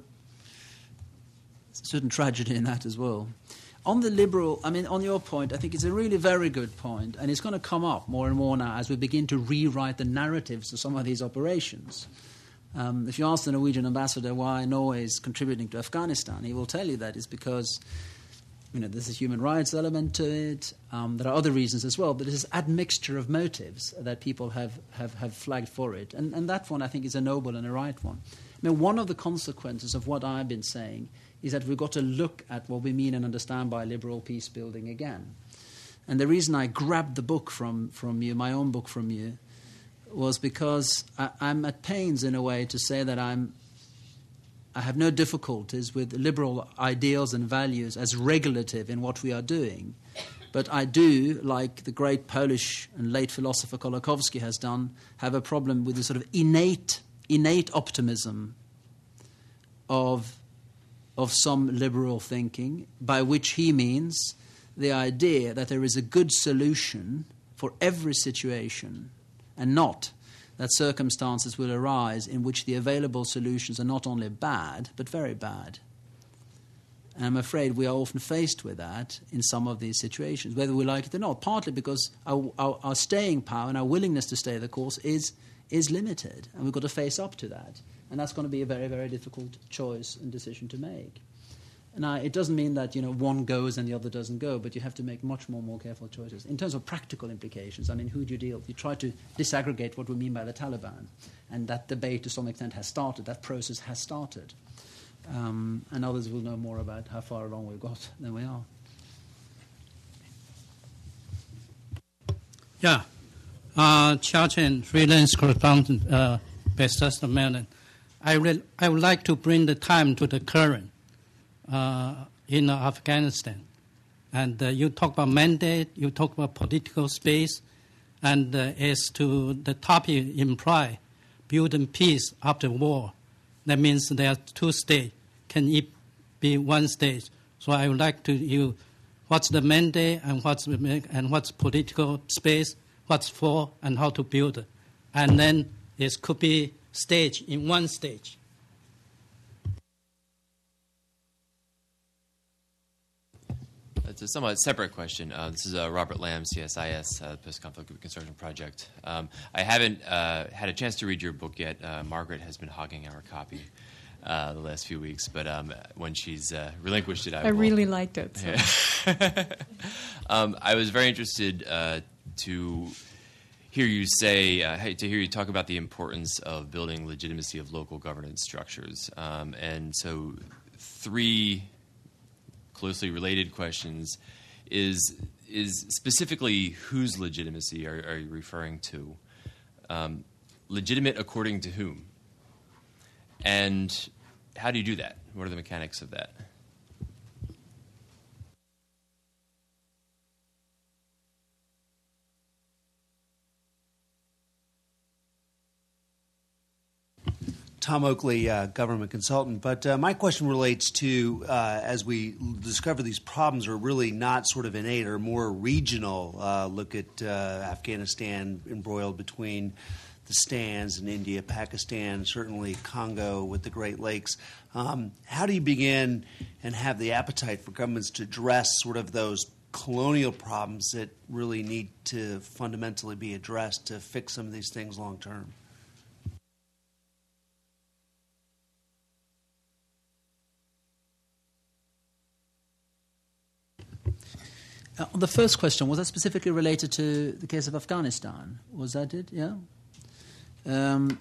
certain tragedy in that as well. On the liberal, I mean, on your point, I think it's a really very good point, and it's going to come up more and more now as we begin to rewrite the narratives of some of these operations. Um, if you ask the Norwegian ambassador why Norway is contributing to Afghanistan, he will tell you that it's because, you know, there's a human rights element to it. Um, there are other reasons as well, but there's this admixture of motives that people have, have, have flagged for it. And, and that one, I think, is a noble and a right one. I mean, one of the consequences of what I've been saying is that we've got to look at what we mean and understand by liberal peace building again. And the reason I grabbed the book from, from you, my own book from you, was because I, I'm at pains in a way to say that I'm, I have no difficulties with liberal ideals and values as regulative in what we are doing. But I do, like the great Polish and late philosopher Kolakowski has done, have a problem with the sort of innate, innate optimism of of some liberal thinking, by which he means the idea that there is a good solution for every situation and not that circumstances will arise in which the available solutions are not only bad, but very bad. And I'm afraid we are often faced with that in some of these situations, whether we like it or not, partly because our, our, our staying power and our willingness to stay the course is, is limited, and we've got to face up to that. And that's going to be a very, very difficult choice and decision to make. Now, it doesn't mean that, you know, one goes and the other doesn't go, but you have to make much more, more careful choices. In terms of practical implications, I mean, who do you deal with? You try to disaggregate what we mean by the Taliban, and that debate to some extent has started, that process has started. Um, and others will know more about how far along we've got than we are. Yeah. Uh, Chia Chen, freelance correspondent, uh, Bethesda, Maryland. I, re- I would like to bring the time to the current. Uh, in uh, Afghanistan. And uh, you talk about mandate, you talk about political space, and uh, as to the topic imply, building peace after war. That means there are two states. Can it be one state? So I would like to you, what's the mandate and what's and what's political space, what's for and how to build it. And then it could be stage in one stage. It's a somewhat separate question. Uh, this is uh, Robert Lamb, C S I S, uh, Post-Conflict Reconstruction Project. Um, I haven't uh, had a chance to read your book yet. Uh, Margaret has been hogging our copy uh, the last few weeks, but um, when she's uh, relinquished it, I, I will. really liked it. So. um, I was very interested uh, to hear you say, uh, to hear you talk about the importance of building legitimacy of local governance structures. Um, and so three closely related questions is is specifically whose legitimacy are, are you referring to? Um, legitimate according to whom? And how do you do that? What are the mechanics of that? Tom Oakley, uh, government consultant. But uh, my question relates to, uh, as we discover these problems are really not sort of innate or more regional. Uh, look at uh, Afghanistan embroiled between the stands in India, Pakistan, certainly Congo with the Great Lakes. Um, how do you begin and have the appetite for governments to address sort of those colonial problems that really need to fundamentally be addressed to fix some of these things long term? Uh, the first question, was that specifically related to the case of Afghanistan? Was that it? Yeah. Um,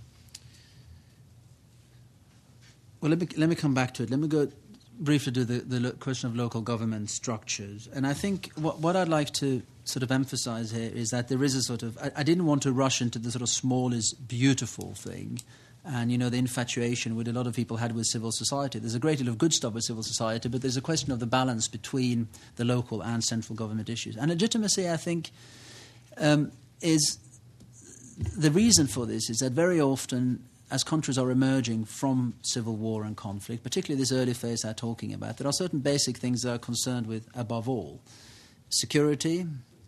well, let me, let me come back to it. Let me go briefly to the, the lo- question of local government structures. And I think what, what I'd like to sort of emphasize here is that there is a sort of... I, I didn't want to rush into the sort of small is beautiful thing. And, you know, the infatuation which a lot of people had with civil society. There's a great deal of good stuff with civil society, but there's a question of the balance between the local and central government issues. And legitimacy, I think, um, is... The reason for this is that very often, as countries are emerging from civil war and conflict, particularly this early phase I'm talking about, there are certain basic things that are concerned with above all. Security,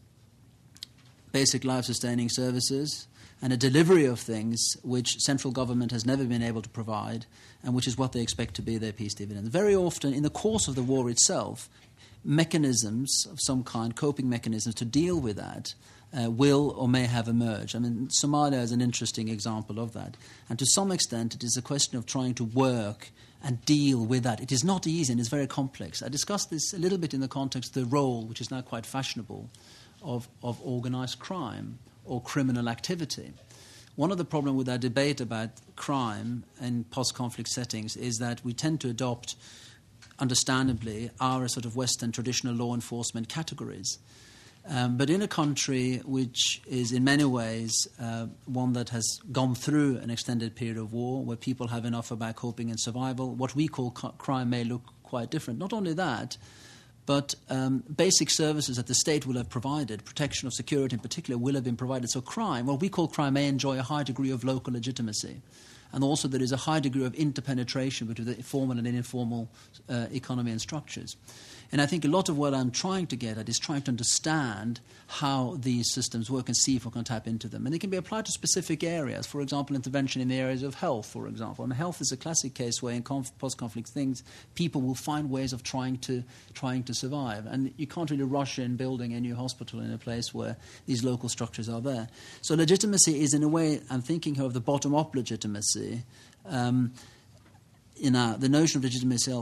basic life-sustaining services, and a delivery of things which central government has never been able to provide and which is what they expect to be their peace dividend. Very often, in the course of the war itself, mechanisms of some kind, coping mechanisms to deal with that, uh, will or may have emerged. I mean, Somalia is an interesting example of that. And to some extent, it is a question of trying to work and deal with that. It is not easy and it's very complex. I discussed this a little bit in the context of the role, which is now quite fashionable, of, of organized crime or criminal activity. One of the problems with our debate about crime in post-conflict settings is that we tend to adopt, understandably, our sort of Western traditional law enforcement categories. Um, but in a country which is in many ways uh, one that has gone through an extended period of war, where people have enough about coping and survival, what we call co- crime may look quite different. Not only that, but um, basic services that the state will have provided, protection of security in particular, will have been provided. So crime, what we call crime, may enjoy a high degree of local legitimacy. And also there is a high degree of interpenetration between the formal and informal uh, economy and structures. And I think a lot of what I'm trying to get at is trying to understand how these systems work and see if we can tap into them. And they can be applied to specific areas. For example, intervention in the areas of health, for example. And health is a classic case where in conf- post-conflict things, people will find ways of trying to trying to survive. And you can't really rush in building a new hospital in a place where these local structures are there. So legitimacy is, in a way, I'm thinking of the bottom-up legitimacy. Um, in our, the notion of legitimacy itself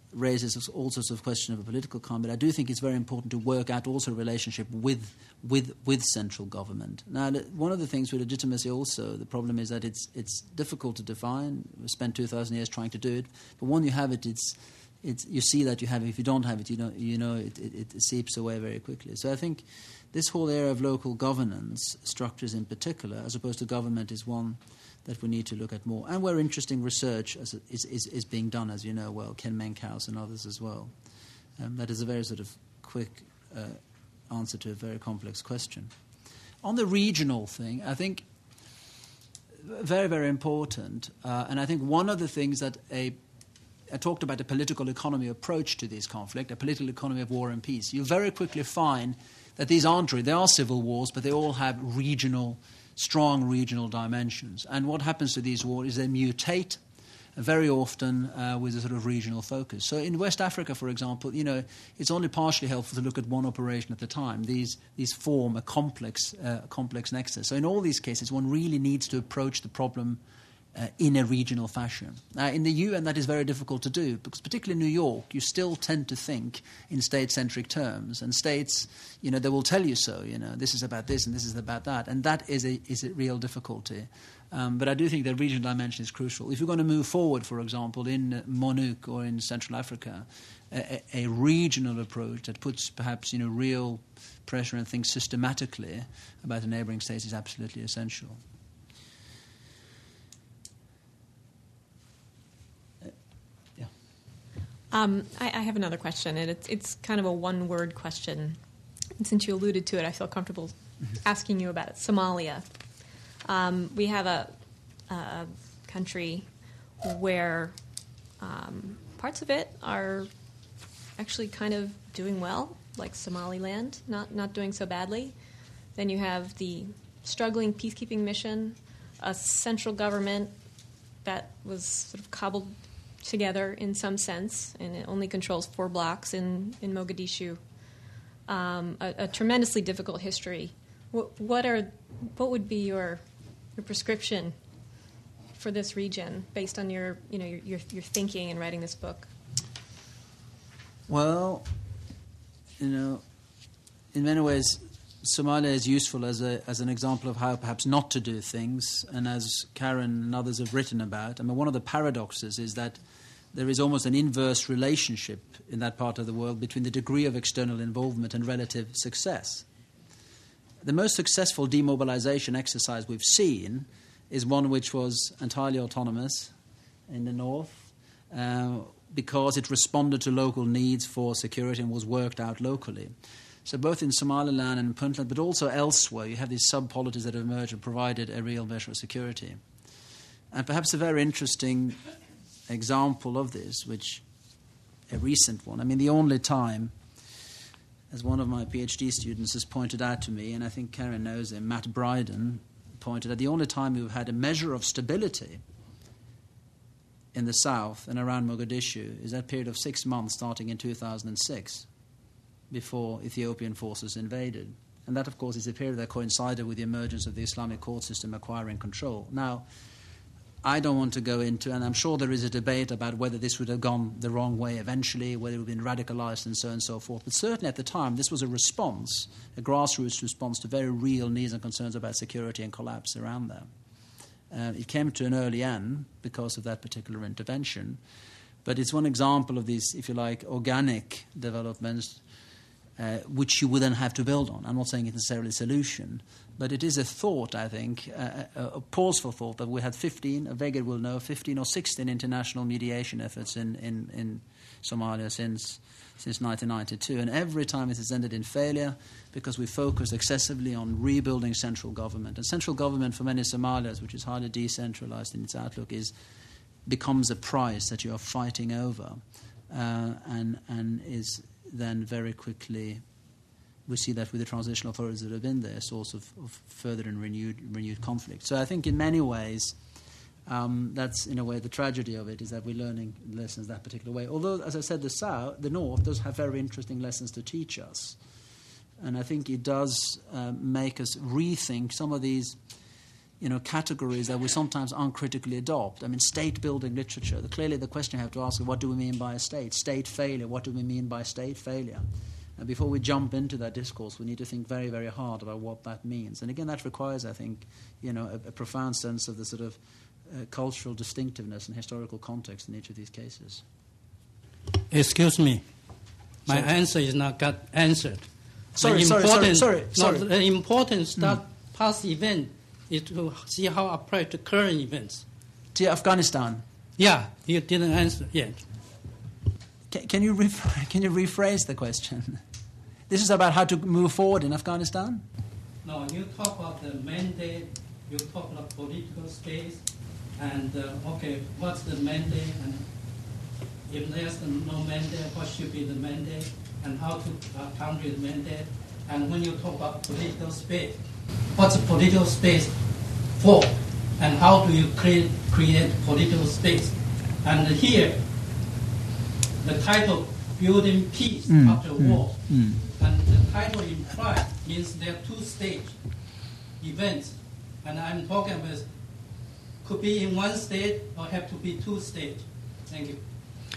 raises all sorts of questions of a political kind, but I do think it's very important to work out also a relationship with with with central government. Now, one of the things with legitimacy also, the problem is that it's it's difficult to define. We spent two thousand years trying to do it, but when you have it, it's it's you see that you have it. If you don't have it, you know you know it, it, it seeps away very quickly. So I think this whole area of local governance structures in particular, as opposed to government, is one that we need to look at more, and where interesting research is, is, is, is being done, as you know well, Ken Menkhaus and others as well. Um, that is a very sort of quick uh, answer to a very complex question. On the regional thing, I think very, very important, uh, and I think one of the things that a I talked about a political economy approach to this conflict, a political economy of war and peace. You very quickly find that these aren't really, there are civil wars, but they all have regional strong regional dimensions. And what happens to these wars is they mutate very often uh, with a sort of regional focus. So in West Africa, for example, you know, it's only partially helpful to look at one operation at a time. These these form a complex uh, complex nexus. So in all these cases, one really needs to approach the problem Uh, in a regional fashion. Uh, in the U N, that is very difficult to do, because particularly in New York, you still tend to think in state-centric terms, and states, you know, they will tell you so, you know, this is about this and this is about that, and that is a, is a real difficulty. Um, but I do think the regional dimension is crucial. If you're going to move forward, for example, in MONUC or in Central Africa, a, a regional approach that puts perhaps, you know, real pressure and thinks systematically about the neighboring states is absolutely essential. Um, I, I have another question, and it's, it's kind of a one-word question. And since you alluded to it, I feel comfortable mm-hmm. asking you about it. Somalia. Um, we have a, a country where um, parts of it are actually kind of doing well, like Somaliland, not, not doing so badly. Then you have the struggling peacekeeping mission, a central government that was sort of cobbled together in some sense, and it only controls four blocks in, in Mogadishu. Um, a, a tremendously difficult history. What, what are what would be your your prescription for this region based on your you know your your, your thinking in writing this book? Well, you know, in many ways, Somalia is useful as a as an example of how perhaps not to do things, and as Karen and others have written about. I mean, one of the paradoxes is that there is almost an inverse relationship in that part of the world between the degree of external involvement and relative success. The most successful demobilization exercise we've seen is one which was entirely autonomous in the north, uh, because it responded to local needs for security and was worked out locally. So both in Somaliland and Puntland, but also elsewhere, you have these sub-polities that have emerged and provided a real measure of security. And perhaps a very interesting example of this, which a recent one, I mean, the only time, as one of my PhD students has pointed out to me, and I think Karen knows him, Matt Bryden pointed out, the only time we've had a measure of stability in the south and around Mogadishu is that period of six months starting in two thousand six, before Ethiopian forces invaded. And that, of course, is a period that coincided with the emergence of the Islamic court system acquiring control. Now, I don't want to go into, and I'm sure there is a debate about whether this would have gone the wrong way eventually, whether it would have been radicalized and so on and so forth. But certainly at the time, this was a response, a grassroots response to very real needs and concerns about security and collapse around them. Uh, it came to an early end because of that particular intervention. But it's one example of these, if you like, organic developments uh, which you would then have to build on. I'm not saying it's necessarily a solution, but it is a thought, I think, uh, a, a pause for thought that we had fifteen, Vegard will know, fifteen or sixteen international mediation efforts in, in, in Somalia since since nineteen ninety-two. And every time it has ended in failure because we focused excessively on rebuilding central government. And central government for many Somalians, which is highly decentralized in its outlook, is becomes a prize that you are fighting over uh, and and is then very quickly, we see that with the transitional authorities that have been there, a source of, of further and renewed renewed conflict. So I think in many ways, um, that's in a way the tragedy of it, is that we're learning lessons that particular way. Although, as I said, the South, the North does have very interesting lessons to teach us. And I think it does uh, make us rethink some of these you know, categories that we sometimes uncritically adopt. I mean, state-building literature. The, clearly, the question you have to ask is, what do we mean by a state? State failure. What do we mean by state failure? And before we jump into that discourse, we need to think very, very hard about what that means. And again, that requires, I think, you know, a, a profound sense of the sort of uh, cultural distinctiveness and historical context in each of these cases. Excuse me. My Sorry. answer is not got answered. Sorry, the sorry, sorry, importance, sorry, sorry. No, the importance mm. that past event is to see how apply to current events. To Afghanistan. Yeah, you didn't answer yet. Can, can you rephr- can you rephrase the question? This is about how to move forward in Afghanistan? No, you talk about the mandate, you talk about political space, and uh, okay, what's the mandate, and if there's no mandate, what should be the mandate, and how to accomplish the mandate, and when you talk about political space, what's the political space for, and how do you create, create political space? And here, the title, Building Peace mm, After mm, War, mm. and the title implies means there are two-stage events, and I'm talking about could be in one state or have to be two states. Thank you.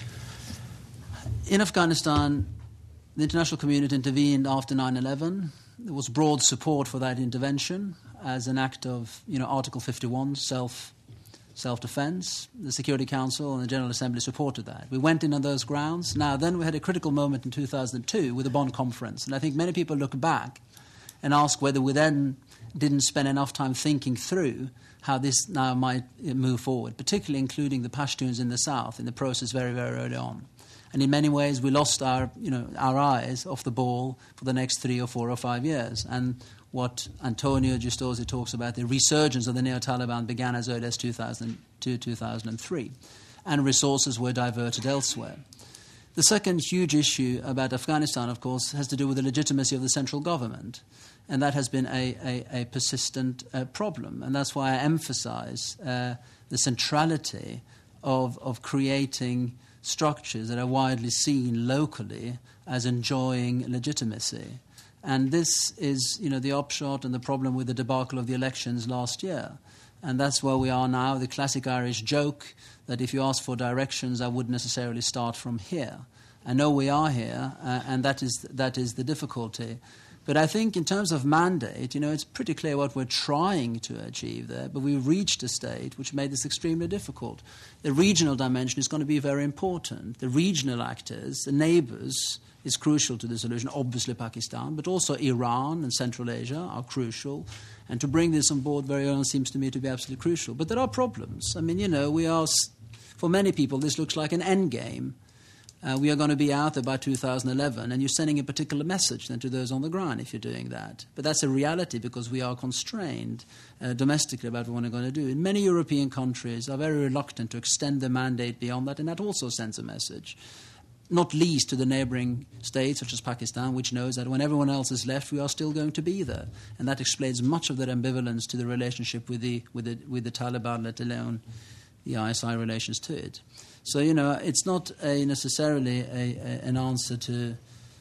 In Afghanistan, the international community intervened after nine eleven. There was broad support for that intervention as an act of, you know, Article fifty-one, self self-defense. The Security Council and the General Assembly supported that. We went in on those grounds. Now, then we had a critical moment in two thousand two with the Bonn Conference, and I think many people look back and ask whether we then didn't spend enough time thinking through how this now might move forward, particularly including the Pashtuns in the south in the process very, very early on. And in many ways, we lost our, you know, our eyes off the ball for the next three or four or five years. And what Antonio Giustosi talks about, the resurgence of the Neo-Taliban began as early as two thousand two, two thousand three, and resources were diverted elsewhere. The second huge issue about Afghanistan, of course, has to do with the legitimacy of the central government, and that has been a, a, a persistent uh, problem. And that's why I emphasize uh, the centrality of, of creating structures that are widely seen locally as enjoying legitimacy. And this is, you know, the upshot and the problem with the debacle of the elections last year. And that's where we are now, the classic Irish joke that if you ask for directions, I wouldn't necessarily start from here. I know we are here, uh, and that is that is the difficulty. But I think in terms of mandate, you know, it's pretty clear what we're trying to achieve there, but we've reached a state which made this extremely difficult. The regional dimension is going to be very important. The regional actors, the neighbors, is crucial to the solution. Obviously Pakistan, but also Iran and Central Asia are crucial. And to bring this on board very early seems to me to be absolutely crucial. But there are problems. I mean, you know, we are, for many people, this looks like an end game. Uh, we are going to be out there by two thousand eleven, and you're sending a particular message then to those on the ground if you're doing that. But that's a reality because we are constrained uh, domestically about what we're going to do. And many European countries are very reluctant to extend the mandate beyond that, and that also sends a message, not least to the neighbouring states such as Pakistan, which knows that when everyone else is left, we are still going to be there. And that explains much of their ambivalence to the relationship with the, with the, with the Taliban, let alone the I S I relations to it. So, you know, it's not a necessarily a, a, an answer to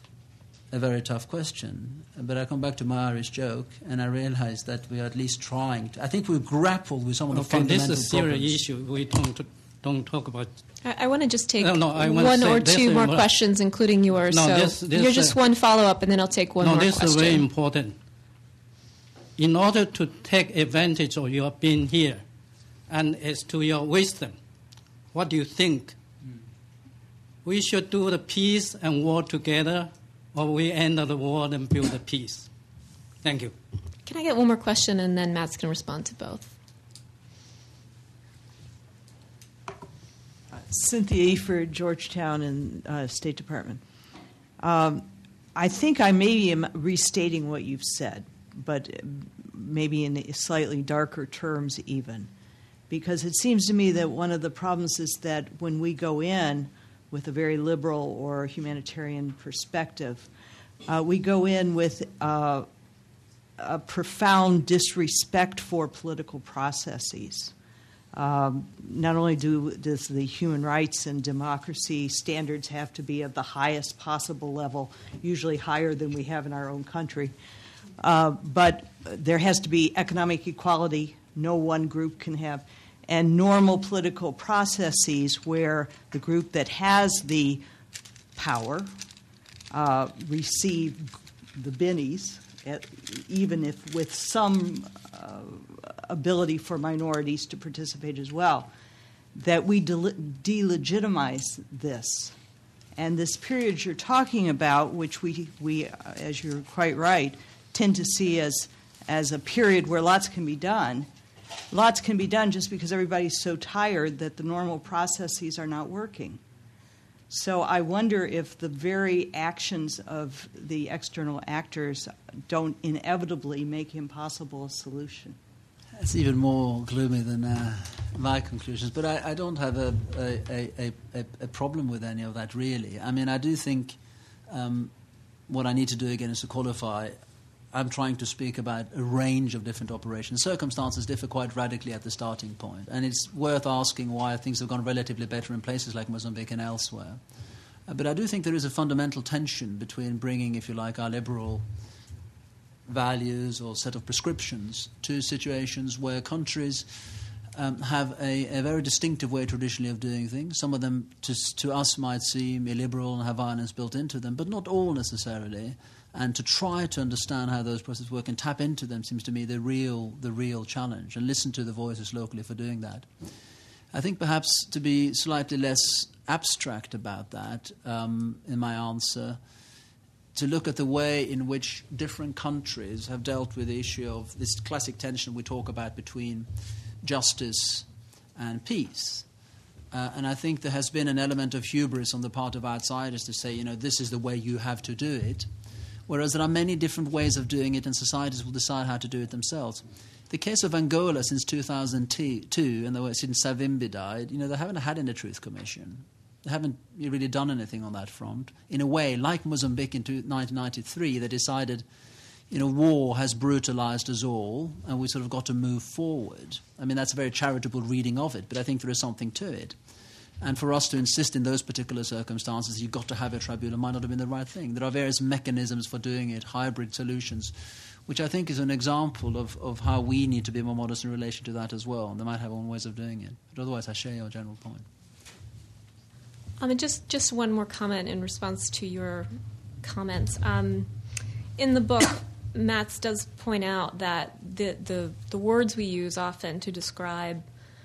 a very tough question. But I come back to my Irish joke, and I realize that we are at least trying to. I think we've grappled with some of the okay, fundamental this is a serious problems. issue. We don't, don't talk about. I, I want to just take no, no, one or two more more. questions, including yours. No, so this, this, you're just uh, one follow-up, and then I'll take one no, more this question. is very important. In order to take advantage of your being here, and as to your wisdom, what do you think? Mm. We should do the peace and war together, or we end the war and build the peace? Thank you. Can I get one more question, and then Matt's can respond to both? Cynthia Eford, Georgetown and uh, State Department. Um, I think I maybe am restating what you've said, but maybe in slightly darker terms even. Because it seems to me that one of the problems is that when we go in with a very liberal or humanitarian perspective, uh, we go in with uh, a profound disrespect for political processes. Um, not only do does the human rights and democracy standards have to be of the highest possible level, usually higher than we have in our own country, uh, but there has to be economic equality no one group can have, and normal political processes where the group that has the power uh, receive the bennies, at, even if with some uh, ability for minorities to participate as well, that we de- delegitimize this. And this period you're talking about, which we, we, as you're quite right, tend to see as, as a period where lots can be done, lots can be done just because everybody's so tired that the normal processes are not working. So I wonder if the very actions of the external actors don't inevitably make impossible a solution. It's even more gloomy than uh, my conclusions, but I, I don't have a, a, a, a, a problem with any of that, really. I mean, I do think um, what I need to do again is to qualify. I'm trying to speak about a range of different operations. Circumstances differ quite radically at the starting point, and it's worth asking why things have gone relatively better in places like Mozambique and elsewhere. Uh, but I do think there is a fundamental tension between bringing, if you like, our liberal values or set of prescriptions to situations where countries um, have a, a very distinctive way traditionally of doing things. Some of them to, to us might seem illiberal and have violence built into them, but not all necessarily. And to try to understand how those processes work and tap into them seems to me the real, the real challenge, and listen to the voices locally for doing that. I think perhaps to be slightly less abstract about that um, in my answer, to look at the way in which different countries have dealt with the issue of this classic tension we talk about between justice and peace. Uh, and I think there has been an element of hubris on the part of outsiders to say, you know, this is the way you have to do it, whereas there are many different ways of doing it and societies will decide how to do it themselves. The case of Angola since two thousand two, and the way since Savimbi died, you know, they haven't had any Truth Commission. They haven't really done anything on that front. In a way, like Mozambique in nineteen ninety-three, they decided, you know, war has brutalized us all, and we sort of got to move forward. I mean, that's a very charitable reading of it, but I think there is something to it. And for us to insist in those particular circumstances, you've got to have a tribunal, might not have been the right thing. There are various mechanisms for doing it, hybrid solutions, which I think is an example of, of how we need to be more modest in relation to that as well. And they might have own ways of doing it. But otherwise, I share your general point. Um, and just, just one more comment in response to your comments. Um, in the book, Mats does point out that the, the, the words we use often to describe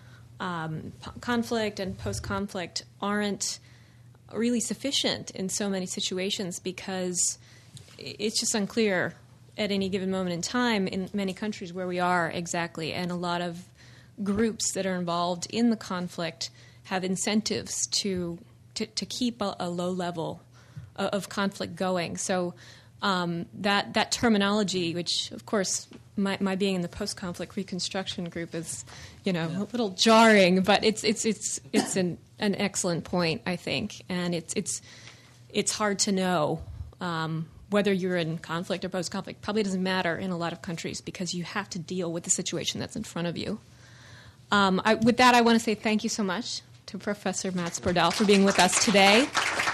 um, p- conflict and post-conflict aren't really sufficient in so many situations because it's just unclear at any given moment in time in many countries where we are exactly, and a lot of groups that are involved in the conflict have incentives to to, to keep a, a low level of, of conflict going. So um, that that terminology, which of course my, my being in the post-conflict reconstruction group is, you know, yeah. a little jarring, but it's it's it's it's an, an excellent point, I think, and it's it's it's hard to know. Um, Whether you're in conflict or post-conflict probably doesn't matter in a lot of countries because you have to deal with the situation that's in front of you. Um, I, with that, I want to say thank you so much to Professor Mats Bordell for being with us today.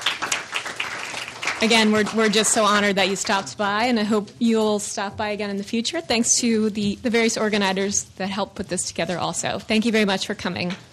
Again, we're, we're just so honored that you stopped by, and I hope you'll stop by again in the future. Thanks to the, the various organizers that helped put this together also. Thank you very much for coming.